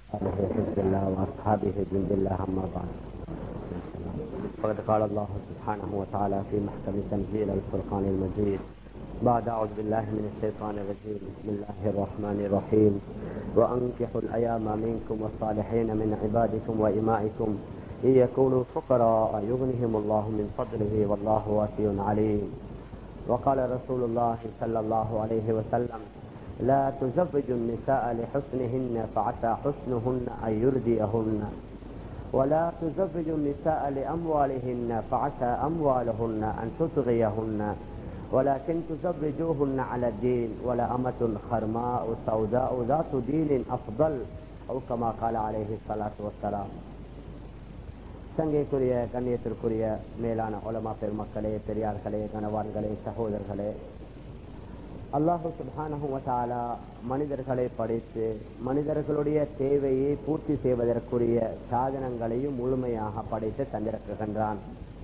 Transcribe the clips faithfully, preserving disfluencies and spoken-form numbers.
آله حزب الله وأصحابه جند الله أما بعد. فقد قال الله سبحانه وتعالى في محكم تنزيل الفرقان المجيد بعد أعوذ بالله من الشيطان الرجيم. بسم الله الرحمن الرحيم. وأنكحوا الأيام منكم والصالحين من عبادكم وإمائكم إن يكونوا فقراء يغنهم الله من فضله والله واسع عليم. وقال رسول الله صلى الله عليه وسلم: لا تزوجوا النساء لحسنهن فعسى حسنهن أن يرديهن، ولا تزوجوا النساء لأموالهن فعسى أموالهن أن تطغيهن، ولكن تزوجوهن على الدين، ولأمة خرماء سوداء ذات دين أفضل، أو كما قال عليه الصلاة والسلام. சங்கைக்குரிய கண்ணியத்திற்குரிய மேலான உலமா பெருமக்களே, பெரியார்களே, கணவான்களே, சகோதரர்களே, அல்லாஹு சுப்ஹானஹு வ தஆலா மனிதர்களை படைத்து மனிதர்களுடைய தேவையை பூர்த்தி செய்வதற்குரிய சாதனங்களையும் முழுமையாக படைத்து தந்திருக்கின்றான்.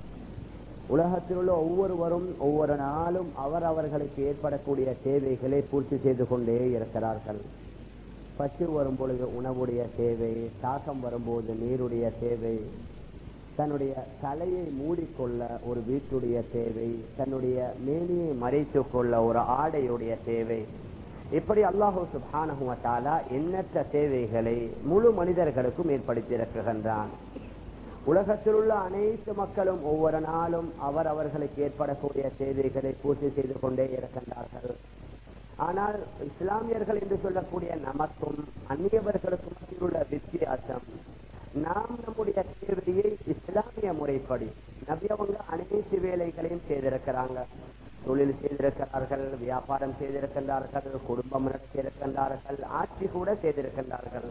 உலகத்தில் உள்ள ஒவ்வொருவரும் ஒவ்வொரு நாளும் அவர் அவர்களுக்கு ஏற்படக்கூடிய தேவைகளை பூர்த்தி செய்து கொண்டே இருக்கிறார்கள். பசி வரும் பொழுது உணவுடைய தேவை, தாகம் வரும்போது நீருடைய தேவை, தன்னுடைய தலையை மூடிக்கொள்ள ஒரு வீட்டுடைய தேவை, தன்னுடைய மேனியை மறைத்துக் கொள்ள ஒரு ஆடையுடைய தேவை, இப்படி அல்லாஹு சுப்ஹானஹு வ தஆலா எண்ணற்ற தேவைகளை முழு மனிதர்களுக்கும் ஏற்படுத்தியிருக்கின்றான். உலகத்தில் உள்ள அனைத்து மக்களும் ஒவ்வொரு நாளும் அவர் அவர்களுக்கு ஏற்படக்கூடிய தேவைகளை பூர்த்தி செய்து கொண்டே இருக்கின்றார்கள். ஆனால் இஸ்லாமியர்கள் என்று சொல்லக்கூடிய நமக்கும் அந்நியவர்களுக்கும் உள்ள வித்தியாசம், நாம் நம்முடைய தேவையை இஸ்லாமிய முறைப்படி நபி அவங்க அனைத்து வேலைகளையும் செய்திருக்கிறாங்க. தொழில் செய்திருக்கிறார்கள், வியாபாரம் செய்திருக்கின்றார்கள், குடும்பம் நடத்தியிருக்கின்றார்கள், ஆட்சி கூட செய்திருக்கின்றார்கள்.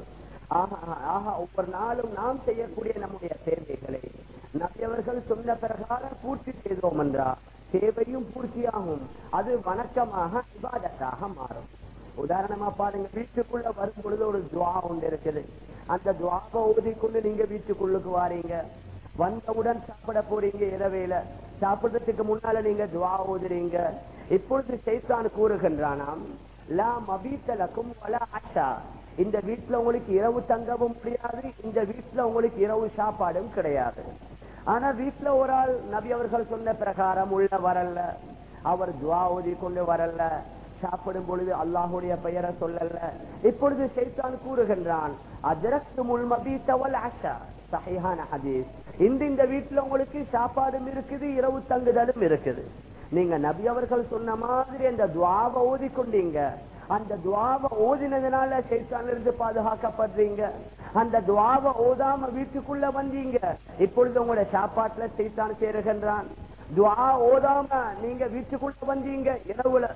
ஆக ஒவ்வொரு நாளும் நாம் செய்யக்கூடிய நம்முடைய தேவைகளை நபி அவர்கள் சொன்ன பிரகாரம் பூர்த்தி செய்தோம் என்றால் தேவையும் பூர்த்தியாகும், அது வணக்கமாக இபாதத்தாக மாறும். உதாரணமா பாருங்க, வீட்டுக்குள்ள வரும் பொழுது ஒரு துவா ஒன்று இருக்குது. அந்த துவாவை ஓதிக்கொண்டு நீங்க வீட்டுக்குள்ளுக்கு வாரீங்க, வந்தவுடன் சாப்பிட போறீங்க. இரவேல சாப்பிடுறதுக்கு முன்னால நீங்க துவா ஓதுறீங்க. இப்பொழுது ஷைத்தான் கூறுகின்றானாம், லா மபீத்தலக்கும் வலா அஷா, இந்த வீட்டுல உங்களுக்கு இரவு தங்கவும் முடியாது, இந்த வீட்டுல உங்களுக்கு இரவு சாப்பாடும் கிடையாது. ஆனா வீட்டுல ஒரு ஆள் நபி அவர்கள் சொன்ன பிரகாரம் உள்ள வரல, அவர் துவா ஓதி கொண்டு வரல, சாப்பிடும் பொழுது அல்லாஹுடைய பெயரை சொல்லல. இப்பொழுது ஷைத்தான் கூறுகின்றான், அத்ரக்துமுல் மபீத வல் அஷா, ஸஹீஹான ஹதீஸ், இந்த இந்த வீட்டுல உங்களுக்கு சாப்பாடும் இருக்குது, இரவு தங்குதலும் இருக்குது. நீங்க நபி அவர்கள் சொன்ன மாதிரி அந்த துவாவை ஓதி கொண்டீங்க, அந்த துவாவை ஓதினதுனால ஷைத்தான்ல இருந்து பாதுகாக்கப்படுறீங்க. அந்த துவாவை ஓதாம வீட்டுக்குள்ள வந்தீங்க, இப்பொழுது உங்களுடைய சாப்பாட்டுல ஷைத்தான் சேருகின்றான். துவா ஓதாம நீங்க வீட்டுக்குள்ள வந்தீங்க, இரவுல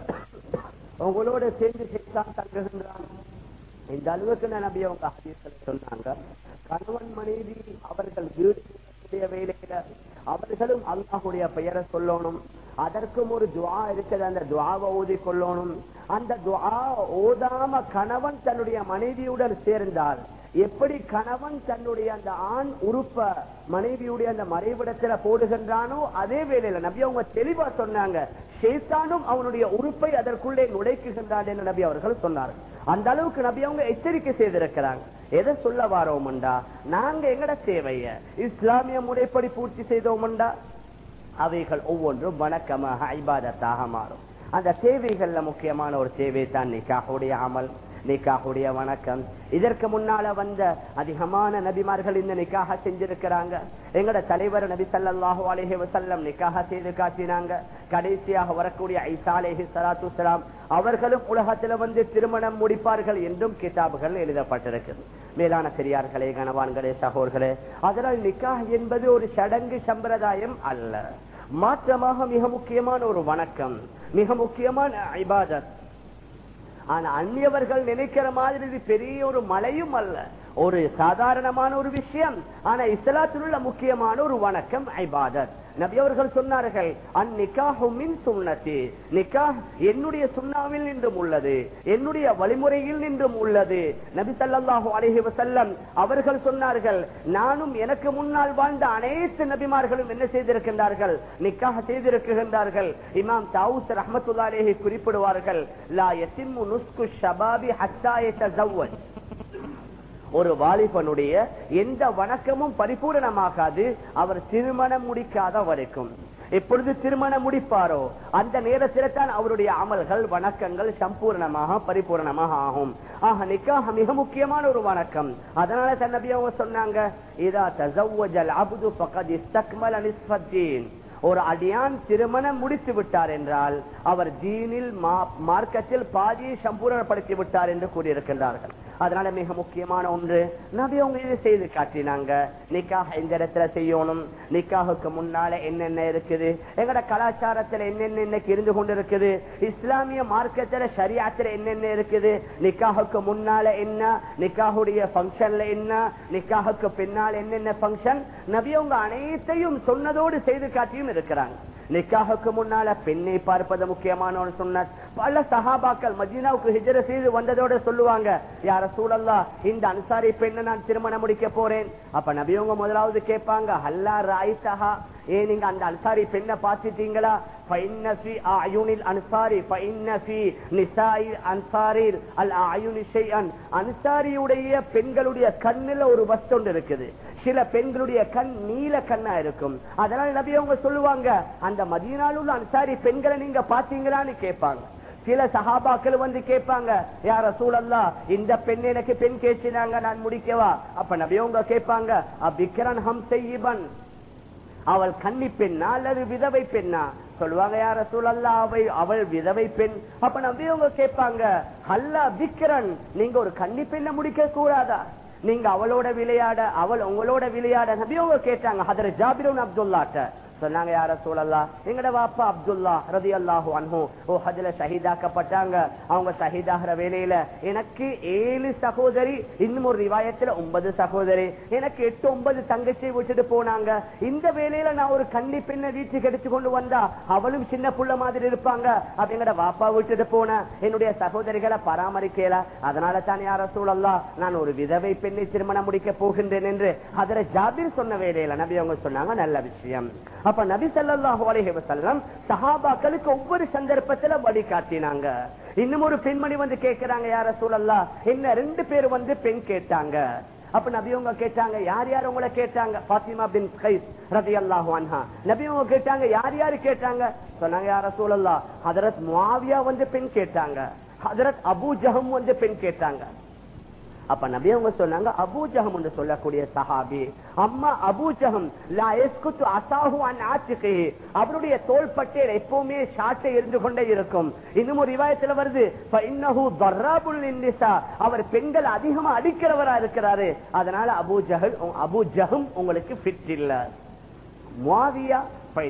உங்களோட சேர்ந்து ஷைத்தான் தங்குகின்றான். இந்த அளவுக்கு நபி அவங்க ஹதீஸ்ல சொன்னாங்க, கணவன் மனைவி அவர்கள் வீடு வேலையில அவர்களும் அல்லாஹுடைய பெயரை சொல்லணும். அதற்கும் ஒரு துவா இருக்குது, அந்த துவாவை ஓதி கொள்ளணும். அந்த துவா ஓதாம கணவன் தன்னுடைய மனைவியுடன் சேர்ந்தால் எப்படி கணவன் தன்னுடைய அந்த ஆண் உறுப்ப மனைவியுடைய அந்த மறைவிடத்துல போடுகின்றானோ, அதே வேளையில நபி அவங்க தெளிவா சொன்னாங்க, ஷைத்தானும் அவனுடைய உறுப்பை அதற்குள்ளே நுழைக்குகின்றான் என்று நபி அவர்கள் சொன்னார்கள். அந்த அளவுக்கு நபி அவங்க எச்சரிக்கை செய்திருக்கிறாங்க. எதை சொல்ல வாரோம்டா, நாங்க எங்கட தேவைய இஸ்லாமிய முறைப்படி பூர்த்தி செய்தோம்டா அவைகள் ஒவ்வொன்றும் வணக்கமாக இபாதத்தாக மாறும். அந்த தேவைகள்ல முக்கியமான ஒரு தேவை தான் நிக்காஹுடைய அமல், நிக்காஹுடைய வணக்கம். இதற்கு முன்னால வந்த அதிகமான நபிமார்கள் இந்த நிக்காஹ செஞ்சிருக்கிறாங்க. எங்கட தலைவர் நபி ஸல்லல்லாஹு அலைஹி வஸல்லம் நிக்காஹ செய்து காட்டினாங்க. கடைசியாக வரக்கூடிய ஈசா அலைஹி ஸலாத்து வஸலாம் அவர்களும் உலகத்துல வந்து திருமணம் முடிப்பார்கள் என்றும் கிதாபுகள் எழுதப்பட்டிருக்கிறது. மேலான பெரியார்களே, கணவான்களே, சகோதரர்களே, அதனால் நிக்காஹ் என்பது ஒரு சடங்கு சம்பிரதாயம் அல்ல, மாற்றமாக மிக முக்கியமான ஒரு வணக்கம், மிக முக்கியமான இபாதத். ஆனா அந்நியவர்கள் நினைக்கிற மாதிரி இது பெரிய ஒரு மலையும் அல்ல, ஒரு சாதாரணமான ஒரு விஷயம். ஆனா இஸ்லாத்தில் உள்ள முக்கியமான ஒரு வணக்கம் இபாதத். நபி அவர்கள் சொன்னார்கள், அந்நிக்காஹு மின் சுன்னதி, நிக்காஹ் என்னுடைய சுன்னாவில் நின்றும் உள்ளது, என்னுடைய வழிமுறையில் நின்றும் உள்ளது. நபி ஸல்லல்லாஹு அலைஹி வஸல்லம் அவர்கள் சொன்னார்கள், நானும் எனக்கு முன்னால் வாழ்ந்த அனைத்து நபிமார்களும் என்ன செய்திருக்கின்றார்கள், நிக்காஹ் செய்திருக்கின்றார்கள். இமாம் தாவூஸ் ரஹ்மத்துல்லாஹி அலைஹி குறிப்பிடுவார்கள், லா யத்திம்மு நுஸ்கு ஷபாபி ஹத்தா யதஸவ்வஜ், ஒரு வாலிபனுடைய எந்த வணக்கமும் பரிபூரணமாகாது அவர் திருமணம் முடிக்காத வரைக்கும். எப்பொழுது திருமணம் முடிப்பாரோ அந்த நேரத்தில் தான் அவருடைய அமல்கள் வணக்கங்கள் சம்பூர்ணமாக பரிபூர்ணமாக ஆகும். ஆக நிக்காஹ் மிக முக்கியமான ஒரு வணக்கம். அதனால தன் நபி அவங்க சொன்னாங்க, இதா தஸவ்வஜல் அப்து ஃபகத் இஸ்தக்மல நிஸ்ஃபத்தீன், ஒரு அடியான் திருமணம் முடித்து விட்டார் என்றால் அவர் தீனில் மார்க்கத்தில் பாதியை சம்பூர்ணப்படுத்தி விட்டார் என்று கூறியிருக்கின்றார்கள். அதனால மிக முக்கியமான ஒன்று நபி அவங்க இதை செய்து காட்டினாங்க. நிக்காஹ் இந்த இடத்துல செய்யணும், நிக்காஹுக்கு முன்னால என்னென்ன இருக்குது, எங்கட கலாச்சாரத்துல என்னென்ன இன்னைக்கு இருந்து கொண்டு இருக்குது, இஸ்லாமிய மார்க்கத்துல ஷரியாத்துல என்னென்ன இருக்குது, நிக்காஹுக்கு முன்னால என்ன, நிக்காஹுடைய பங்கன்ல என்ன, நிக்காஹுக்கு பின்னால் என்னென்ன பங்கன், நபி அவங்க அனைத்தையும் சொன்னதோடு செய்து காட்டியும் இருக்கிறாங்க. நிக்காஹுக்கு முன்னால பெண்ணை பார்ப்பது முக்கியமான ஒரு சுன்னத். பல சஹாபாக்கள் மதீனாவுக்கு ஹிஜ்ரத் செய்து வந்ததோட சொல்லுவாங்க, யா ரசூலல்லாஹ் இந்த அன்சாரி பெண்ணை நான் திருமணம் முடிக்க போறேன். அப்ப நபியவங்க முதலாவது கேட்பாங்க, ஹல்லா ராயித்தஹா, ஏ நீங்க அந்த அன்சாரி பெண்ணை பார்த்துட்டீங்களா? அன்சாரியுடைய பெண்களுடைய கண்ணில் ஒரு வஸ்து இருக்குது. சில பெண்களுடைய கண் நீல கண்ணா இருக்கும். அதனால நபி அவங்க சொல்லுவாங்க, அந்த மதீனாவில் உள்ள அன்சாரி பெண்களை நீங்க பாத்தீங்களான்னு கேட்பாங்க. சில சஹாபாக்கள் வந்து கேட்பாங்க, யா ரசூலல்லாஹ் இந்த பெண் எனக்கு பெண் கேட்சினாங்க, நான் முடிக்கவா? அப்ப நபி அவங்க கேட்பாங்க, அபிக்ரன் ஹம் செய்யிபன், அவள் கன்னி பெண்ணா அல்லது விதவை பெண்ணா? சொல்லுவாங்க, யா ரசூலல்லாஹ் அவள் அவள் விதவை பெண். அப்ப நபி அவங்க கேட்பாங்க, ஹல்லா பிக்ரன், நீங்க ஒரு கன்னி பெண்ணை முடிக்க கூடாதா? நீங்க அவளோட விளையாட அவள் உங்களோட விளையாட? நபி அவங்க கேட்டாங்க ஹதரத் ஜாபிர் இப்னு அப்துல்லாஹ் சொன்னாங்க, யா ரசூலல்லாஹ் எங்கட வாப்பா அப்துல்லா ரலியல்லாஹு அன்ஹு உஹதுல ஷஹீதாக்கப்பட்டாங்க. அவங்க ஷஹீதாகிற வேளையில எனக்கு ஏழு சகோதரி, இன்னும் ஒரு ரிவாயத்துல ஒன்பது சகோதரி, எனக்கு எட்டு ஒன்பது தங்கச்சி விட்டுட்டு போனாங்க. இந்த வேளையில நான் ஒரு கன்னி பெண்ணை வீட்டுக்கு எடுத்து கொண்டு வந்தா அவளும் சின்ன புள்ள மாதிரி இருப்பாங்க. அப்ப எங்கட வாப்பா விட்டுட்டு போன என்னுடைய சகோதரிகளை பராமரிக்கல. அதனால தான் யா ரசூலல்லாஹ் நான் ஒரு விதவை பெண்ணை திருமணம் முடிக்க போகின்றேன் என்று ஹதரத் ஜாபிர் சொன்ன வேளையில நபி அவங்க சொன்னாங்க, நல்ல விஷயம். அப்ப நபி ஸல்லல்லாஹு அலைஹி வஸல்லம் சஹாபாக்களுக்கு ஒவ்வொரு சந்தர்ப்பத்துல வழி காட்டினாங்க. இன்னும் ஒரு பெண்மணி வந்து கேட்கிறாங்க, யா ரசூலல்லாஹ் என்ன ரெண்டு பேர் வந்து பெண் கேட்டாங்க. அப்ப நபி அவங்க கேட்டாங்க, யார் யார் உங்களை கேட்டாங்க? ஃபாத்திமா பின் கைஸ் ரலியல்லாஹு அன்ஹா. நபி அவங்க கேட்டாங்க, யார் யார் கேட்டாங்க? சொன்னாங்க, யா ரசூலல்லாஹ் ஹஜ்ரத் முஆவியா வந்து பெண் கேட்டாங்க, ஹஜ்ரத் அபூ ஜஹம் வந்து பெண் கேட்டாங்க. அப்ப நபி அவங்க சொன்னாங்க, அபூ ஜஹம் என்று சொல்லக்கூடிய சஹாபி, அம்மா அபூ ஜஹம் லா யஸ்குத்து அஸாஹு அன் ஆத்திகிஹி, அவருடைய தோள்பட்டையில் எப்பவுமே ஷாட்டை இருந்து கொண்டே இருக்கும். இன்னும் ஒரு ரிவாயத்துல வருது, ஃபஇன்னஹு தர்ராபுல் லின்னிஸா, அவர் பெண்கள் அதிகமா அடிக்கிறவரா இருக்கிறாரு. அதனால அபூ ஜஹல் அபூ ஜஹம் உங்களுக்கு ஃபிட் இல்ல. முஆவியா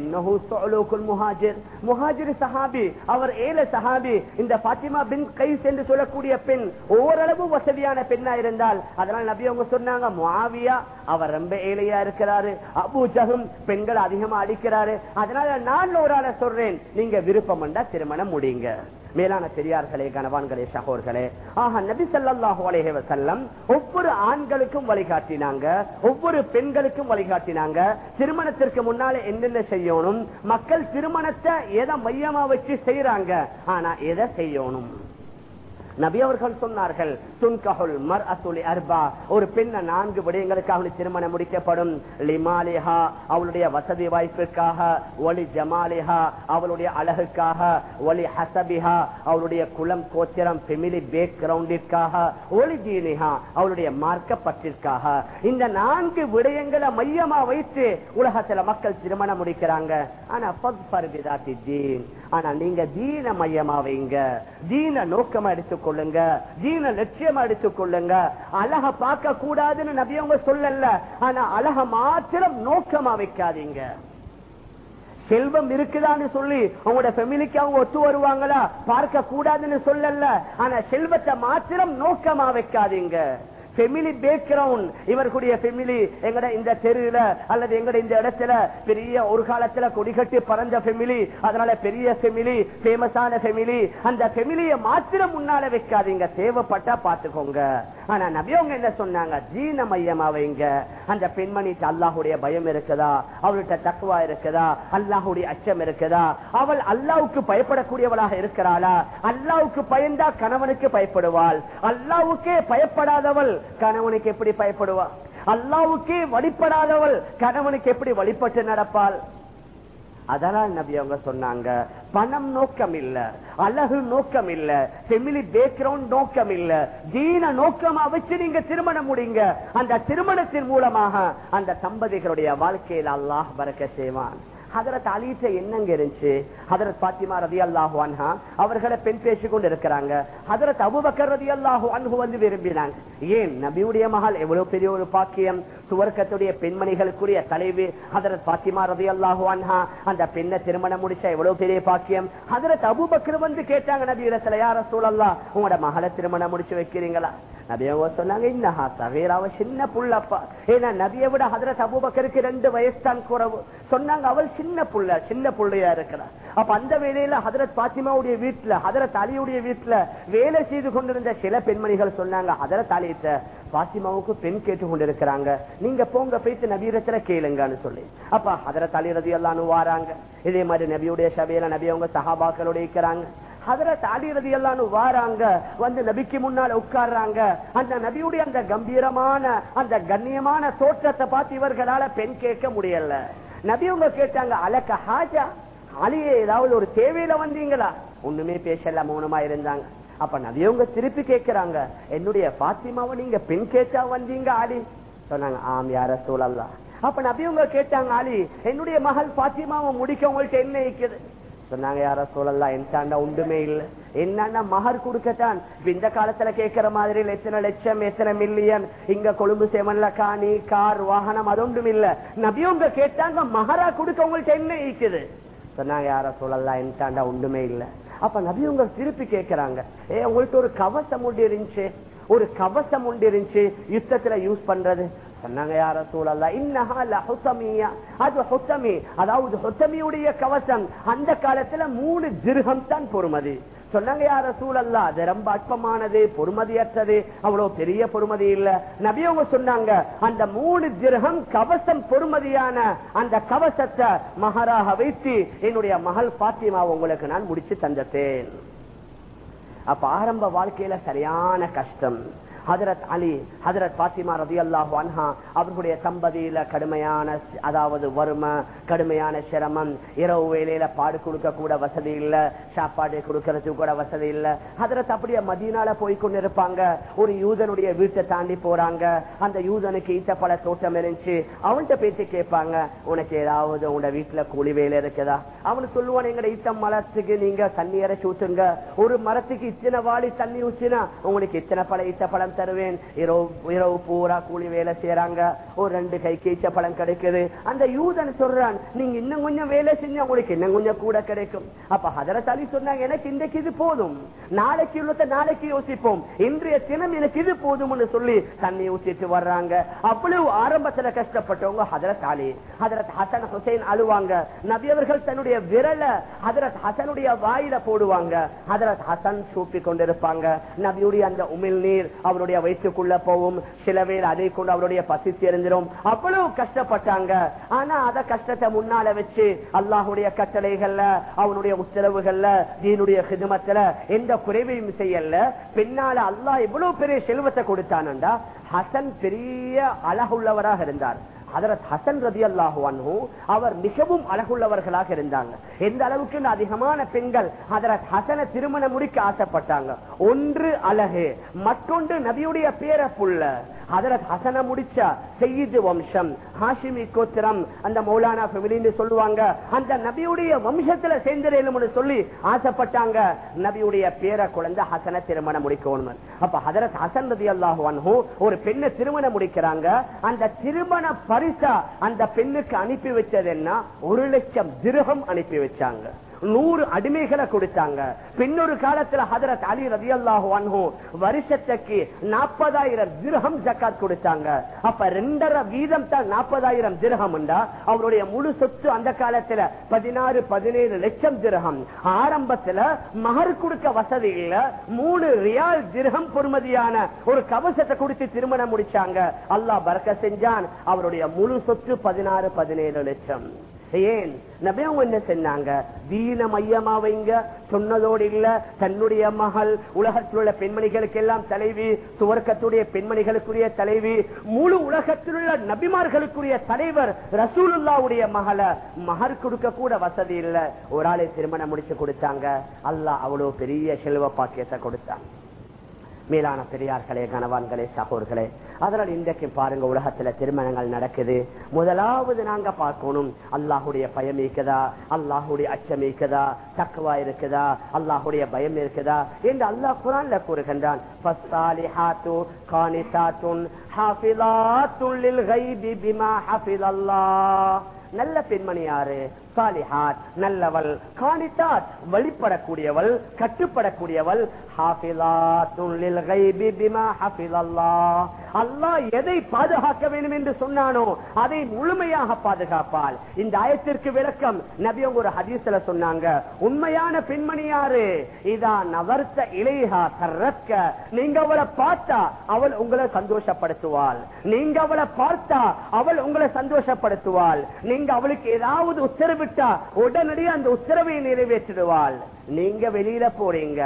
அவர் ஏழை சஹாபி. இந்த ஃபாத்திமா பின் கைஸ் என்று சொல்லக்கூடிய பெண் ஓரளவு வசதியான பெண்ணா இருந்தால், அதனால நபி அவங்க சொன்னாங்க, முஆவியா அவர் ரொம்ப ஏழையா இருக்கிறாரு, அபூ ஜஹம் பெண்கள் அதிகமா அடிக்கிறாரு. அதனால நான் ஒரு ஆளை சொல்றேன், நீங்க விருப்பம் என்றா திருமணம் முடியுங்க. மேலான பெரியார்களே, கணவான்களே, சகோதரர்களே, ஆக நபி ஸல்லல்லாஹு அலைஹி வஸல்லம் ஒவ்வொரு ஆண்களுக்கும் வழிகாட்டினாங்க, ஒவ்வொரு பெண்களுக்கும் வழிகாட்டினாங்க. திருமணத்திற்கு முன்னால என்னென்ன செய்யணும், மக்கள் திருமணத்தை எதை மையமா வச்சு செய்யறாங்க, ஆனா எதை செய்யணும்? நபி அவர்கள் சொன்னார்கள், துன்கஹுல் மர்அத்து லிஅர்பா, ஒரு பெண் நான்கு விடயங்களுக்காக திருமணம் முடிக்கப்படும். லிமாலிஹா, அவளுடைய வசதி வாய்ப்புக்காக, ஒலி ஜமாலிஹா, அவளுடைய அழகுக்காக, ஒலி ஹசபிஹா, அவளுடைய குலம் கோத்திரம் ஃபெமிலி பேக்ரவுண்டிற்காக, ஒலி தீனிஹா, அவளுடைய மார்க்க பற்றிற்காக. இந்த நான்கு விடயங்களை மையமா வைத்து உலகத்துல மக்கள் திருமணம் முடிக்கிறாங்க. ஆனா ஃபக்ஃபர் பிதாத்தி தீன், ஆனா நீங்க தீன மையமா வைங்க, தீன நோக்கமா எடுத்துக்கொள்ளுங்க, தீன லட்சியமா எடுத்துக்கொள்ளுங்க. அழக பார்க்க கூடாதுன்னு நபி அவங்க சொல்லல, ஆனா அழக மாத்திரம் நோக்கமா வைக்காதீங்க. செல்வம் இருக்குதான்னு சொல்லி உங்களோட ஃபேமிலிக்கு அவங்க ஒத்து வருவாங்களா, பார்க்க கூடாதுன்னு சொல்லல, ஆனா செல்வத்தை மாத்திரம் நோக்கமா வைக்காதீங்க. ஃபேமிலி பேக்ரவுண்ட், இவர்களுடைய ஃபேமிலி எங்கட இந்த தெருல அல்லது எங்கட இந்த இடத்துல பெரிய ஒரு காலத்துல கொடிகட்டி பறந்த ஃபேமிலி, அதனால பெரிய ஃபேமிலி, ஃபேமஸான ஃபேமிலி, அந்த ஃபேமிலியை மாத்திரம் முன்னால வைக்காதீங்க, தேவைப்பட்டா பாத்துக்கோங்க. ஆனா நபி அவங்க என்ன சொன்னாங்க, தீன மையமா வைங்க. அந்த பெண்மணிக்கு அல்லாஹுடைய பயம் இருக்குதா, அவள்கிட்ட தக்வா இருக்குதா, அல்லாஹுடைய அச்சம் இருக்குதா, அவள் அல்லாஹ்வுக்கு பயப்படக்கூடியவளாக இருக்கிறாளா, அல்லாஹ்வுக்கு பயந்தா கணவனுக்கு பயப்படுவாள், அல்லாஹ்வுக்கே பயப்படாதவள் கணவனுக்கு எப்படி பயப்படுவா? அல்லாஹ்வுக்கே வழிபடாதவள் கணவனுக்கு எப்படி வழிபட்டு நடப்பாள்? அதனால் நபி அவங்க சொன்னாங்க, பணம் நோக்கம் இல்ல, அழகு நோக்கம் இல்ல, ஃபேமிலி பேக்ரவுண்ட் நோக்கம் இல்ல, தீன நோக்கமா வச்சு நீங்க திருமணம் முடிங்க. அந்த திருமணத்தின் மூலமாக அந்த தம்பதிகளுடைய வாழ்க்கையில் அல்லாஹ் பரக்கத் செய்வான். ஹதரத் அலிட்ட என்னங்க இருந்துச்சு? ஹதரத் பாத்திமா ரலியல்லாஹு அன்ஹா அவர்களை பெண் பேசிக் கொண்டு இருக்கிறாங்க. ஹதரத் அபூபக்கர் ரலியல்லாஹு அன்ஹு வந்து விரும்பினாங்க. ஏன்? நபியுடைய மகள் எவ்வளவு பெரிய ஒரு பாக்கியம், சுவர்க்கத்துடைய பெண்மணிகளுக்குரிய தலைவி ஹதரத் பாத்திமா ரலியல்லாஹு அன்ஹா. அந்த பெண்ணை திருமணம் முடிச்சா எவ்வளவு பெரிய பாக்கியம். ஹதரத் அபூபக்கர் வந்து கேட்டாங்க நபி இடத்துல, யா ரசூலல்லாஹ், உங்களோட மகளை திருமணம் முடிச்சு வைக்கிறீங்களா? நபி அவங்க சொன்னாங்க, இன்னஹா சகீரா, அவ சின்ன புள்ளப்பா. ஏன்னா நபியை விட ஹதரத் அபூபக்கருக்கு ரெண்டு வயசு தான் குறைவு. சொன்னாங்க, அவள் சின்ன புள்ள, சின்ன புள்ளையா இருக்கிறார். அப்ப அந்த வேலையில ஹதரத் பாத்திமாவுடைய வீட்டுல, ஹதரத் அலியுடைய வீட்டுல வேலை செய்து கொண்டிருந்த சில பெண்மணிகள் சொன்னாங்க, ஹதரத் அலிட்ட பாத்திமாவுக்கு பெண் கேட்டு கொண்டிருக்கிறாங்க, நீங்க போங்க போயிட்டு நபீரத்துல கேளுங்கன்னு சொல்லி. அப்ப ஹதரத் அலி ரலியல்லாஹு வாராங்க. இதே மாதிரி நபியுடைய சபையில நபி அவங்க சஹாபாக்களோட இருக்கிறாங்க. ஹதரத் அலி ரலியல்லாஹு வாராங்க, வந்து நபிக்கு முன்னால உட்கார்றாங்க. அந்த நபியுடைய அந்த கம்பீரமான அந்த கண்ணியமான தோற்றத்தை பார்த்து இவர்களால பெண் கேட்க முடியல. நபி அவங்க கேட்டாங்க, அலக்க ஹாஜா, அலியே ஏதாவது ஒரு தேவையில வந்தீங்களா? ஒண்ணுமே பேசல, மௌனமா இருந்தாங்க. அப்ப நபி அவங்க திருப்பி கேட்கிறாங்க, என்னுடைய பாத்திமாவை நீங்க பெண் கேட்டா வந்தீங்க அலி? சொன்னாங்க, ஆம் யா ரசூலல்லாஹ். அப்ப நபி அவங்க கேட்டாங்க, அலி என்னுடைய மகள் பாத்திமாவை முடிக்க உங்கள்ட்ட என்ன இருக்குது? சொன்னாங்க, யா ரசூலல்லாஹ், என்கிட்ட ஒன்றுமே இல்ல, என்னன்னா மகர் கொடுக்கத்தான். இந்த காலத்துல கேட்கிற மாதிரி எத்தனை லட்சம் எத்தனை மில்லியன் இங்க கொழும்பு செவன்ல காணி கார் வாகனம் அது ஒன்றும் இல்ல. நபியவங்க கேட்டாங்க, மகரா கொடுக்க உங்கள்ட்ட என்ன இருக்குது? சொன்னாங்க, யா ரசூலல்லாஹ், என்கிட்ட ஒன்றுமே இல்ல. அப்ப நபியவங்க திருப்பி கேட்கிறாங்க, ஏ உங்கள்ட்ட ஒரு கவசம் உண்டு இருந்துச்சு, ஒரு கவசம் உண்டு இருந்துச்சு யுத்தத்துல யூஸ் பண்றது. சொன்னாங்க, யா ரசூலல்லாஹ், இன்னஹா லஹுதமியா, அது ஹுதமி, அதாவது ஹுதமியுடைய கவசம் அந்த காலத்துல மூணு திர்ஹம் தான் பொறுமதி. சொன்னாங்க, யா ரசூலல்லாஹ், அது ரொம்ப அற்பமானது, பொறுமதியற்றது, அவ்வளவு பெரிய பொறுமதி இல்ல. நபி அவங்க சொன்னாங்க, அந்த மூணு திர்ஹம் கவசம் பொறுமதியான அந்த கவசத்தை மஹராக வைத்து என்னுடைய மகள் பாத்திமா உங்களுக்கு நான் முடிச்சு தந்தேன். அப்ப ஆரம்ப வாழ்க்கையில சரியான கஷ்டம். ஹதரத் அலி, ஹதரத் பாத்திமா ரலியல்லாஹு அன்ஹா அவர்களுடைய தம்பதியில கடுமையான, அதாவது வறுமை, கடுமையான சிரமம். இரவு வேலையில பாடு கொடுக்க கூட வசதி இல்ல, சாப்பாடு கொடுக்கறதுக்கு கூட வசதி இல்ல. ஹதரத் அப்படியே மதீனால போய் கொண்டிருப்பாங்க. ஒரு யூதனுடைய வீட்டை தாண்டி போறாங்க. அந்த யூதனுக்கு ஈட்டப்பட தோட்டம் இருந்துச்சு. அவன்கிட்ட பேச்சு கேட்பாங்க, உனக்கு ஏதாவது உங்க வீட்டுல கூலி வேலை இருக்குதா? அவனு சொல்லுவான், எங்க ஈட்டம் மரத்துக்கு நீங்க தண்ணி இறைச்சி ஊத்துங்க, ஒரு மரத்துக்கு இத்தனை வாளி தண்ணி ஊற்றினா உங்களுக்கு இத்தனை பழ ஈட்டப்பழம் தருவேன். இரவு பூரா கூலி வேலை செய்யறாங்க, ஒரு ரெண்டு கை கீச்ச பழம் கிடைக்குது. அந்த யூதன் சொல்றான், நீங்க இன்னும் கொஞ்சம் வேலை செஞ்சா உங்களுக்கு இன்னும் கொஞ்சம் கூட கிடைக்கும். அப்ப ஹதரத் அலி சொன்னாங்க, எனக்கு இன்றைக்கு இது போதும், நாளைக்கு உள்ளத நாளைக்கு யோசிப்போம், இன்றைய தினம் எனக்கு இது போதும்னு சொல்லி தண்ணி ஊற்றிட்டு வர்றாங்க. அவ்வளவு ஆரம்பத்துல கஷ்டப்பட்டவங்க ஹதரத் அலி. ஹதரத் ஹசன் ஹுசைன் அழுவாங்க. நபி அவர்கள் தன்னுடைய விரல ஹதரத் ஹசனுடைய வாயில போடுவாங்க. ஹதரத் ஹசன் சூப்பி கொண்டிருப்பாங்க. நபியுடைய அந்த உமிழ் நீர் அவருடைய வயிற்றுக்குள்ள போவும். சில பேர் அதை கொண்டு அவருடைய பசி தெரிஞ்சிடும். அவ்வளவு கஷ்டப்பட்டாங்க. ஆனா அத கஷ்டத்தை முன்னால வச்சு அல்லாஹுடைய கட்டளைகள்ல, அவனுடைய உத்தரவுகள்ல, தீனுடைய ஹிதமத்துல எந்த குறைவையும் செய்யல. பின்னால அல்லாஹ் இவ்வளவு பெரிய செல்வத்தை கொடுத்தானண்டா, ஹசன் பெரிய அழகுள்ளவராக இருந்தார். ஹதரத் ஹசன் ரலியல்லாஹு அன்ஹு அவர் மிகவும் அழகுள்ளவர்களாக இருந்தாங்க. எந்த அளவுக்கு அதிகமான பெண்கள் ஹதரத் ஹசனை திருமணம் முடிக்க ஆசைப்பட்டாங்க. ஒன்று அழகு, மற்றொன்று நபியுடைய பேர புள்ள. ஹதரத் ஹசனை முடிச்சா சையீது வம்சம், ஹாஷிமி கோத்திரம், அந்த மௌலானா ஃபேமிலின்னு சொல்லுவாங்க, அந்த நபியுடைய வம்சத்துல சேர்ந்திரேனும்னு சொல்லி ஆசைப்பட்டாங்க. நபியுடைய பேர குழந்தை ஹசனை திருமணம் முடிக்கணும். அப்ப ஹதரத் ஹசன் ரலியல்லாஹு அன்ஹு ஒரு பெண்ணை திருமணம் முடிக்கிறாங்க. அந்த திருமண பரிசா அந்த பெண்ணுக்கு அனுப்பி வச்சது என்ன? ஒரு லட்சம் திர்ஹம் அனுப்பி வச்சாங்க. நூறு அடிமைகளை கொடுத்தாங்க. பின்னொரு காலத்துல ஹதரத் அலி ரலியல்லாஹு அன்ஹு வருஷத்துக்கு நாற்பதாயிரம் திர்ஹம் ஜகாத் கொடுத்தாங்க. அப்ப ரெண்டரை வீதம் தான் நாற்பதாயிரம் திர்ஹம். அவருடைய முழு சொத்து அந்த காலத்துல பதினாறு பதினேழு லட்சம் திர்ஹம். ஆரம்பத்துல மகர் கொடுக்க வசதி இல்ல, மூணு ரியால் திர்ஹம் பொறுமதியான ஒரு கவசத்தை கொடுத்து திருமணம் முடிச்சாங்க. அல்லாஹ் பரக்கத் செஞ்சான். அவருடைய முழு சொத்து பதினாறு பதினேழு லட்சம். ஏன் நபி அவங்க என்ன சொன்னாங்க? தீன மையமா வைங்க சொன்னதோடு இல்ல, தன்னுடைய மகள் உலகத்தில் உள்ள பெண்மணிகளுக்கு எல்லாம் தலைவி, சுவர்க்கத்துடைய பெண்மணிகளுக்குரிய தலைவி, முழு உலகத்தில் உள்ள நபிமார்களுக்குரிய தலைவர் ரசூலுல்லாவுடைய மகளை மகர் கொடுக்க கூட வசதி இல்ல, ஒரு ஆளை திருமணம் முடிச்சு கொடுத்தாங்க. அல்லாஹ் அவ்வளவு பெரிய செல்வ பாக்கியத்தை கொடுத்தாங்க. மேலான பெரியார்களே, கணவான்களே, சகோர்களே, அதனால் இன்றைக்கு பாருங்க உலகத்துல திருமணங்கள் நடக்குது. முதலாவது நாங்க பார்க்கணும், அல்லாஹுடைய பயம் இருக்குதா, அல்லாஹுடைய அச்சம் இருக்குதா, தக்வா இருக்குதா, அல்லாஹுடைய பயம் இருக்குதா என்று அல்லாஹ் குர்ஆன்ல கூறுகின்றான். ஃபஸ்ஸாலிஹாத்து கானிதாத்துன் ஹாஃபிலாத்துன் லில் கைபி பிமா ஹஃபிலல்லாஹ். நல்ல பெண்மணி யாரு? சாலிஹாத், நல்லவள். கானிதாத், வழிபடக்கூடியவள், கட்டுப்படக்கூடியவள். ஹாஃபிலாத்துன் லில் கைபி பிமா ஹஃபிலல்லாஹ். அல்லாஹ் எதை பாதுகாக்க வேண்டும் என்று சொன்னானோ அதை முழுமையாக பாதுகாப்பாள். இந்த ஆயத்திற்கு விளக்கம் நபி அவங்க ஒரு ஹதீஸ்ல சொன்னாங்க, உண்மையான பெண்மணி யாரு? இதா நவர்த்த இலைஹா தர்ரக்க. நீங்க அவளை பார்த்தா அவள் உங்களை சந்தோஷப்படுத்துவாள், நீங்க அவளை பார்த்தா அவள் உங்களை சந்தோஷப்படுத்துவாள், நீங்க அவளுக்கு ஏதாவது உத்தரவிட்டா உடனடியாக அந்த உத்தரவை நிறைவேற்றிடுவாள். நீங்க வெளியில போறீங்க,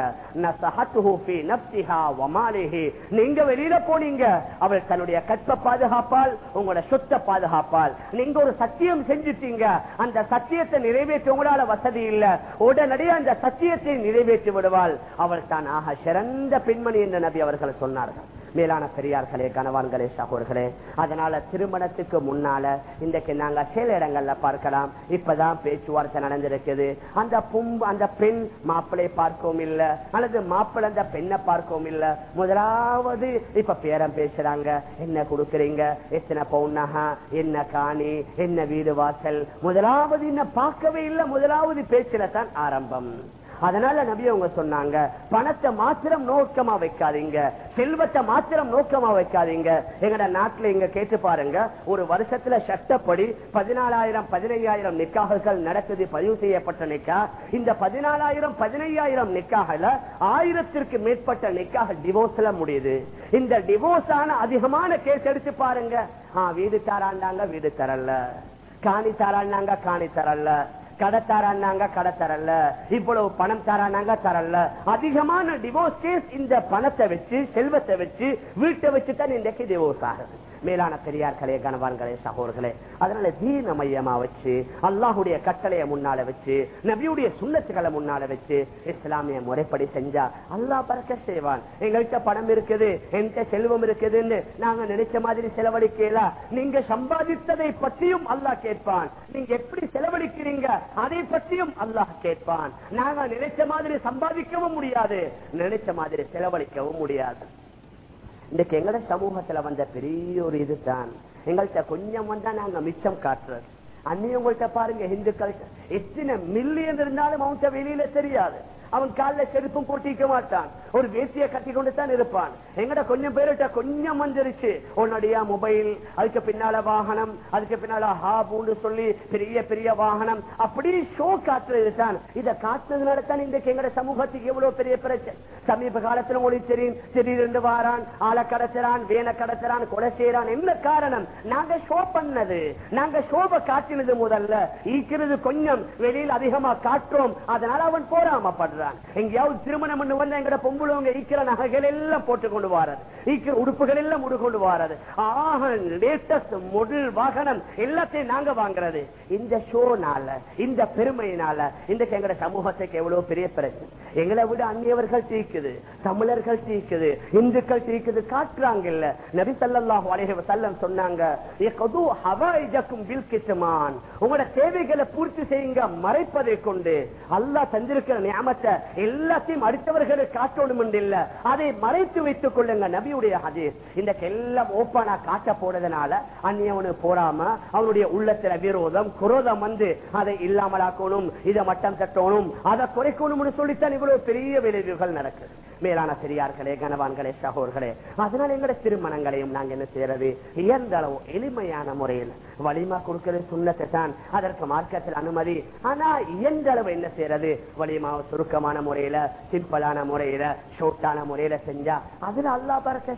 நீங்க வெளியில போனீங்க, அவள் தன்னுடைய கற்பை பாதுகாப்பால், உங்களோட சொத்தை பாதுகாப்பால். நீங்க ஒரு சத்தியம் செஞ்சுட்டீங்க, அந்த சத்தியத்தை நிறைவேற்ற உங்களால வசதி இல்ல, உடனடியாக அந்த சத்தியத்தை நிறைவேற்றி விடுவாள். அவள் தான் ஆக சிறந்த பெண்மணி என்று நபி அவர்கள் சொன்னார்கள். மேலான பெரியார்களே, கணவான்களே, சகோதரர்களே, அதனால திருமணத்துக்கு முன்னால இன்றைக்கு நாங்க சில இடங்கள்ல பார்க்கலாம், இப்பதான் பேச்சுவார்த்தை நடந்திருக்குது. அந்த அந்த பெண் மாப்பிளை பார்க்கவும் இல்ல, அல்லது மாப்பிள்ளை அந்த பெண்ணை பார்க்கவும் இல்ல. முதலாவது இப்ப பேரம் பேசுறாங்க, என்ன கொடுக்குறீங்க, எத்தனை பவுனகா, என்ன காணி, என்ன வீடு வாசல். முதலாவது என்ன பார்க்கவே இல்லை, முதலாவது பேச்சுல தான் ஆரம்பம். அதனால நபி அவங்க சொன்னாங்க, பணத்தை மாத்திரம் நோக்கமா வைக்காதீங்க, செல்வத்தை மாத்திரம் நோக்கமா வைக்காதீங்க. எங்கட நாட்டுல இங்க கேட்டு பாருங்க, ஒரு வருஷத்துல சட்டப்படி பதினாலாயிரம் பதினையாயிரம் நிக்காகள் நடக்குது, பதிவு செய்யப்பட்ட நிக்கா. இந்த பதினாலாயிரம் பதினையாயிரம் நிக்காகல ஆயிரத்திற்கு மேற்பட்ட நிக்காக டிவோர்ஸ்ல முடியுது. இந்த டிவோர்ஸ் ஆன அதிகமான கேஸ் எடுத்து பாருங்க, வீடு தாராண்டாங்க, வீடு தரல, காணி தாராண்டாங்க, காணி தரல, கடை தாராங்க, கடை தரல, இவ்வளவு பணம் தாராங்க, தரல. அதிகமான டிவோர்ஸ் கேஸ் இந்த பணத்தை வச்சு, செல்வத்தை வச்சு, வீட்டை வச்சு தான் இன்றைக்கு டிவோர்ஸ் ஆகுது. மேலான பெரியார்களே, கணவான்களே, சகோதரர்களே, அதனால தீன மையமா வச்சு, அல்லாஹுடைய கட்டளையை முன்னால வச்சு, நபியுடைய சுன்னத்துக்களை முன்னால வச்சு இஸ்லாமிய முறைப்படி செஞ்சா அல்லாஹ் பரக்கத் செய்வான். எங்கள்கிட்ட பணம் இருக்குது, என்கிட்ட செல்வம் இருக்குதுன்னு நாங்க நினைச்ச மாதிரி செலவழிக்கல. நீங்க சம்பாதித்ததை பற்றியும் அல்லாஹ் கேட்பான், நீங்க எப்படி செலவழிக்கிறீங்க அதை பற்றியும் அல்லாஹ் கேட்பான். நாங்க நினைச்ச மாதிரி சம்பாதிக்கவும் முடியாது, நினைச்ச மாதிரி செலவழிக்கவும் முடியாது. இன்னைக்கு எங்கட சமூகத்துல வந்த பெரிய ஒரு இதுதான், எங்கள்கிட்ட கொஞ்சம் வந்தா நாங்க மிச்சம் காட்டுறது. அன்னையும் உங்கள்கிட்ட பாருங்க, இந்துக்கள் எத்தனை மில்லியன் இருந்தாலும் அவன்கிட்ட வெளியில தெரியாது. அவன் காலில் செருப்பும் போட்டிக்க மாட்டான், ஒரு வேசியை கட்டி கொண்டு தான் இருப்பான். எங்கட கொஞ்சம் பேருட்ட கொஞ்சம் வந்துருச்சு, உன்னுடைய மொபைல், அதுக்கு பின்னால வாகனம், அதுக்கு பின்னால ஹாபுன்னு சொல்லி பெரிய பெரிய வாகனம், அப்படி ஷோ காட்டுறது தான். இதை காட்டுறதுனால தான் இன்றைக்கு எங்கட சமூகத்துக்கு எவ்வளவு பெரிய பிரச்சனை. சமீப காலத்துல உங்களுக்கு தெரியும், திடீரென்று வாரான், ஆளை கடத்துறான், வேனை கடத்துறான், கொலை செய்யறான். என்ன காரணம்? நாங்க ஷோ பண்ணது, நாங்க ஷோவை காட்டினது முதல்ல. ஈக்கிறது கொஞ்சம், வெளியில் அதிகமா காட்டுறோம், அதனால அவன் போராமப்படுறான். எங்கேயாவது திருமணம் பண்ணு வந்த எங்கட பொம்புளவங்க ஈக்கிற நகைகள் எல்லாம் போட்டு கொண்டு வாரது, ஈக்கிற உடுப்புகள் எல்லாம் உடு கொண்டு வாரது, ஆக லேட்டஸ்ட் மாடல் வாகனம் எல்லாத்தையும் நாங்க வாங்குறது. இந்த ஷோனால, இந்த பெருமையினால இன்றைக்கு எங்கட சமூகத்துக்கு எவ்வளவு பெரிய பிரச்சனை. எங்களை விட அந்நியவர்கள் தீக்குது, தமிழர்கள் தீக்குது, இந்துக்கள் தீக்குது, காட்டுறாங்க இல்ல. நபி ஸல்லல்லாஹு அலைஹி வஸல்லம் சொன்னாங்க, யக்து ஹவாயிஜக்கும் பில் கித்மான். உங்களோட தேவைகளை பூர்த்தி செய்யுங்க மறைப்பதை கொண்டு. அல்லாஹ் தந்திருக்கிற நியமத்தை எல்லாத்தையும் அடுத்தவர்களுக்கு காட்டணும் இல்ல, அதை மறைத்து வைத்துக் கொள்ளுங்க. நபியுடைய ஹதீஸ். இந்த எல்லாம் ஓப்பனா காட்ட போனதுனால அந்நியவனு போறாம அவனுடைய உள்ளத்துல விரோதம் குரோதம் வந்து அதை இல்லாமலாக்கணும், இதை மட்டம் தட்டணும், அதை குறைக்கணும்னு சொல்லித்தான் இவ்வளவு பெரிய விளைவுகள் நடக்குது. மேலான பெரியார்களே, கணவான்களே, சகோதரர்களே, அதனால எங்களோட திருமணங்களையும் நாங்க என்ன செய்யறது, இயன்ற அளவு எளிமையான முறையில் வலிமா கொடுக்கிறது சுன்னத்தை தான், அதற்கு மார்க்கத்தில் அனுமதி. ஆனா இயன்ற அளவு என்ன செய்யறது, வலிமாவை சுருக்கமான முறையில, சிம்பிளான முறையில, ஷோட்டான முறையில செஞ்சா அதுல அல்லாஹ் பரக்கத் செய்வான்.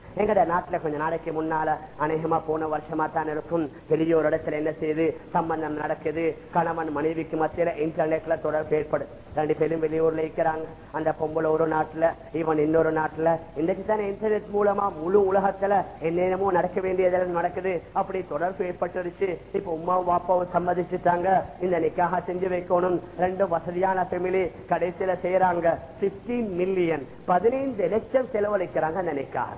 எங்கட நாட்டுல கொஞ்ச நாளைக்கு முன்னால அநேகமா போன வருஷமா தான் இருக்கும், பெரிய ஒரு இடத்துல என்ன செய்யுது, சம்பந்தம் நடக்குது, கணவன் மனைவிக்கு மத்தியில இன்டர்நெட்ல தொடர்பு ஏற்படும். ரெண்டு பேரும் வெளியூர்ல இருக்கிறாங்க, அந்த பொம்பளை ஒரு நாட்டுல இவன் இன்னொரு நாட்டுல. இன்றைக்கு தானே இன்டர்நெட் மூலமா முழு உலகத்துல என்னென்னமோ நடக்க வேண்டியதெல்லாம் நடக்குது. அப்படி தொடர்பு ஏற்பட்டுருச்சு. இப்ப உமாவும் பாப்பாவும் சம்மதிச்சுட்டாங்க, இந்த நிக்காக செஞ்சு வைக்கணும். ரெண்டு வசதியான ஃபேமிலி கடைசியில செய்யறாங்க. பிப்டீன் மில்லியன் பதினைந்து லட்சம் செலவழிக்கிறாங்க அந்த நிக்காக.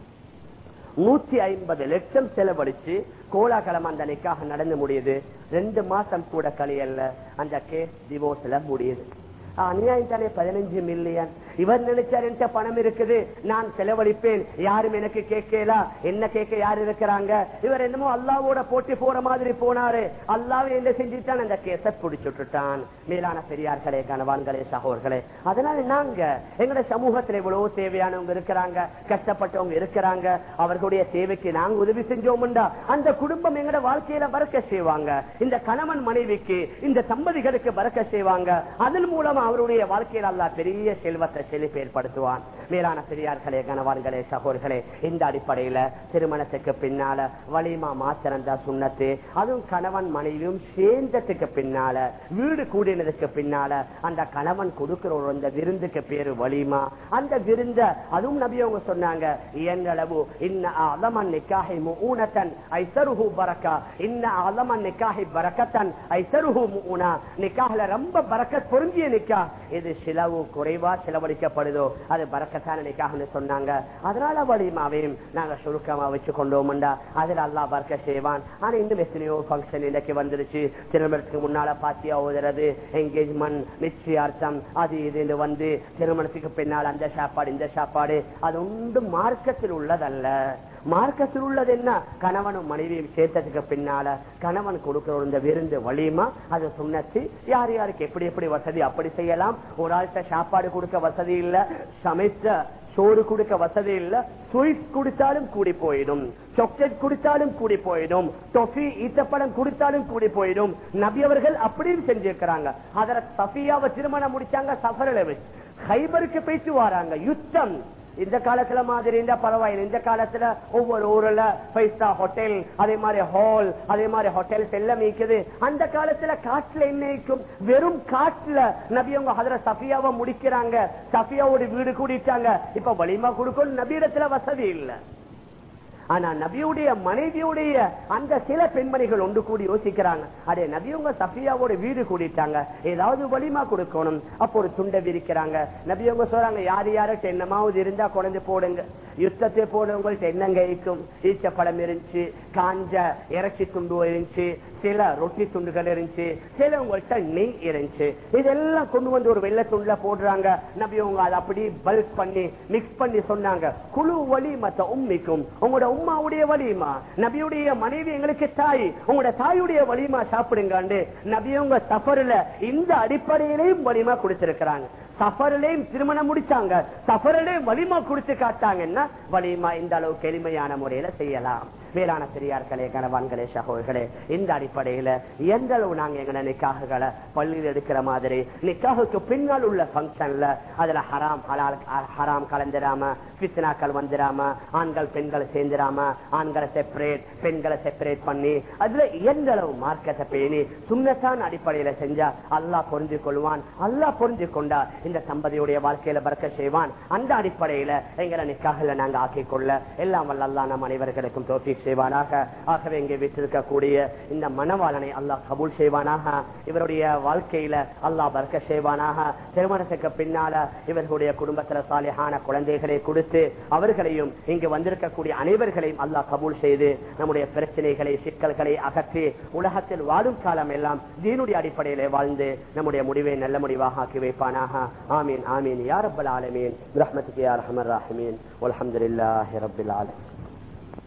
நூத்தி ஐம்பது லட்சம் செலவழிச்சு கோலாகலம் அந்த நிக்காக நடந்து முடியுது. ரெண்டு மாசம் கூட கழியல்ல அந்த கேஸ் டிவோர்ஸ்ல முடியுது. அநியாயம் தானே பதினஞ்சு மில்லியன். இவர் நினைச்சார் என்கிட்ட பணம் இருக்குது, நான் செலவழிப்பேன், யாரும் எனக்கு கேட்கல, என்ன கேட்க யாரு இருக்கிறாங்க. இவர் என்னமோ அல்லாவோட போட்டி போற மாதிரி போனாரு. அல்லாவே என்ன செஞ்சுட்டான், அந்த கேஸ புடிச்சுட்டான். மேலான பெரியார்களே, கணவான்களே, சகோதரர்களே, அதனால நாங்க எங்களோட சமூகத்துல இவ்வளவு தேவையானவங்க இருக்கிறாங்க, கஷ்டப்பட்டவங்க இருக்கிறாங்க. அவர்களுடைய தேவைக்கு நாங்க உதவி செஞ்சோம்டா அந்த குடும்பம் எங்களோட வாழ்க்கையில பறக்க செய்வாங்க. இந்த கணவன் மனைவிக்கு, இந்த தம்பதிகளுக்கு பறக்க செய்வாங்க. அதன் மூலமா அவருடைய வாழ்க்கையில் அல்லாஹ் பெரிய செல்வத்தை செழிப்பு ஏற்படுத்துவான். மேலான பெரியார்களே, கணவான்களே, சகோதரர்களே, இந்த அடிப்படையில திருமணத்துக்கு பின்னால வலிமா மாத்திரந்தா சுண்ணத்து. அதுவும் கணவன் மனைவியும் சேர்ந்ததுக்கு பின்னால, வீடு கூடினதுக்கு பின்னால அந்த கணவன் கொடுக்கிற அந்த விருந்துக்கு பேரு வலிமா. அந்த விருந்த அதுவும் நபி அவங்க சொன்னாங்க, இயன்றளவு இன்ன அலமன் நிக்காஹி முஊனத்தன் ஐஸருஹு பரக்கா, இன்ன அலமன் நிக்காஹி பரக்கத்தன் ஐஸருஹு முஊனா. நிக்காஹ்ல ரொம்ப பரக்கத் பொருந்திய நிக்காஹ் இது சிலவு குறைவா செலவழிக்கப்படுதோ அது பரக்கத்தான நிக்காஹ்னு சொன்னாங்க. அதனால வலிமாவையும் நாங்க சுருக்கமா வச்சு கொண்டோம்டா அதுல அல்லாஹ் பரக்க செய்வான். ஆனா இன்னும் எத்தனையோ ஃபங்க்ஷன் இன்னைக்கு வந்துருச்சு. திருமணத்துக்கு முன்னால பாத்தியா ஓதுறது, என்கேஜ்மெண்ட், நிச்சயார்த்தம், அது இது வந்து திருமணத்துக்கு பின்னால் அந்த சாப்பாடு இந்த சாப்பாடு, அது உண்டு மார்க்கத்தில் உள்ளதல்ல. மார்க்கத்தில் உள்ளது என்ன, கணவனும் மனைவியும் சேர்த்ததுக்கு பின்னால கணவன் கொடுக்கிற இந்த விருந்து வலிமா அது சுண்ணத்து. யார் யாருக்கு எப்படி எப்படி வசதி அப்படி செய்யலாம். ஒரு ஆள்கிட்ட சாப்பாடு கொடுக்க வசதி இல்ல, சமைத்த சோறு கொடுக்க வசதி இல்ல, ஸ்வீட் குடித்தாலும் கூடி போயிடும், சாக்லேட் குடித்தாலும் கூடி போயிடும், டொஃபி ஈத்தப்படம் குடித்தாலும் கூடி போயிடும். நபி அவர்கள் அப்படியும் செஞ்சிருக்கிறாங்க. அதற்கு சஃபியாவை திருமணம் முடிச்சாங்க சஃபரில் வச்சு. ஹைபருக்கு போயிட்டு வராங்க, யுத்தம். இந்த காலத்துல மாதிரி இந்த பரவாயில்லை. இந்த காலத்துல ஒவ்வொரு ஊர்ல ஃபைவ் ஸ்டார் ஹோட்டல், அதே மாதிரி ஹால், அதே மாதிரி ஹோட்டல்ஸ் எல்லாம் இருக்குது. அந்த காலத்துல காட்டுல என்ன இருக்கும், வெறும் காட்டுல நபி அவங்க ஹதரத் சஃபியாவை முடிக்கிறாங்க. சஃபியாவோட வீடு கூடிட்டாங்க. இப்ப வலிமா கொடுக்கணும், நபி இடத்துல வசதி இல்ல. ஆனா நபியுடைய மனைவியுடைய அந்த சில பெண்மணிகள் ஒன்று கூடி யோசிக்கிறாங்க, அதே நபியவங்க சஃபியாவோட வீடு கூடிட்டாங்க, ஏதாவது வலிமா கொடுக்கணும். அப்போ ஒரு துண்டை விரிக்கிறாங்க. நபியவங்க சொல்றாங்க, யார் யாருக்கு என்னமாவது இருந்தா குழந்தை போடுங்க. யுத்தத்தை போடுறவங்கள்ட்ட என்னங்க இருக்கும், ஈச்சப்பழம் இருந்துச்சு, காஞ்ச இறைச்சி துண்டு இருந்துச்சு, சில ரொட்டி துண்டுகள் இருந்துச்சு, சிலவங்கள்ட்ட நெய் இருந்துச்சு. இதெல்லாம் கொண்டு வந்து ஒரு வெள்ளை துண்டுல போடுறாங்க. நபியவங்க அதை அப்படி பல்க் பண்ணி மிக்ஸ் பண்ணி சொன்னாங்க, குழு வலிமத்த உம்மிக்கும், உங்களோட உம்மாவுடைய வலிமா, நபியுடைய மனைவி எங்களுக்கு தாய், உங்களோட தாயுடைய வலிமா சாப்பிடுங்க. நபியவங்க சஃபர்ல இந்த அடிப்படையிலையும் வலிமா கொடுத்திருக்கிறாங்க. சஃபரிலையும் திருமணம் முடிச்சாங்க, சஃபரிலையும் வலிமா கொடுத்து காட்டாங்கன்னா வலிமா இந்த அளவுக்கு எளிமையான முறையில செய்யலாம். வேளாண் பெரியார்களே, கணவான்களே, சகோதரர்களே, இந்த அடிப்படையில எந்த அளவு நாங்க எங்க நிக்காஹுகளை பள்ளியில் எடுக்கிற மாதிரி நிக்காஹுக்கு பின்னால் உள்ள பங்கன்ல அதுல ஹராம் ஹலால் ஹராம் கலந்துடாம, பித்னாக்கள் வந்துடாம, ஆண்கள் பெண்களை சேர்ந்துடாம, ஆண்களை செப்பரேட் பெண்களை செப்பரேட் பண்ணி அதுல எந்த அளவு மார்க்கத்தை பேணி சுன்னத்தான அடிப்படையில செஞ்சா அல்லாஹ் புரிஞ்சு கொள்வான். அல்லாஹ் புரிஞ்சு கொண்டா இந்த தம்பதியுடைய வாழ்க்கையில பறக்க செய்வான். அந்த அடிப்படையில எங்களை நிக்காஹ்ல நாங்க ஆக்கிக் கொள்ள எல்லாம் வல்ல அல்லாஹ் நம் அனைவர்களுக்கும் தௌஃபீக் செய்வானாக. ஆகவே இங்கே வீட்டிருக்கக்கூடிய இந்த மணவாளனை அல்லாஹ் கபூல் செய்வானாக. இவருடைய வாழ்க்கையில அல்லாஹ் பறக்க செய்வானாக. திருமணத்துக்கு பின்னால இவர்களுடைய குடும்பத்துல சாலிஹான குழந்தைகளை கொடுத்து அவர்களையும் இங்கு வந்திருக்கக்கூடிய அனைவர்களையும் அல்லாஹ் கபூல் செய்து நம்முடைய பிரச்சனைகளை சிக்கல்களை அகற்றி உலகத்தில் வாழும் காலம் எல்லாம் தீனுடைய அடிப்படையிலே வாழ்ந்து நம்முடைய முடிவை நல்ல முடிவாக ஆக்கி வைப்பானாக. ஆமீன் ஆமீன் யா ரப்பல் ஆலமீன். பிரஹ்மத்துக்கு யா அர்ஹமர் ராஹிமீன். வல்ஹம்துலில்லாஹி ரப்பில் ஆலமீன்.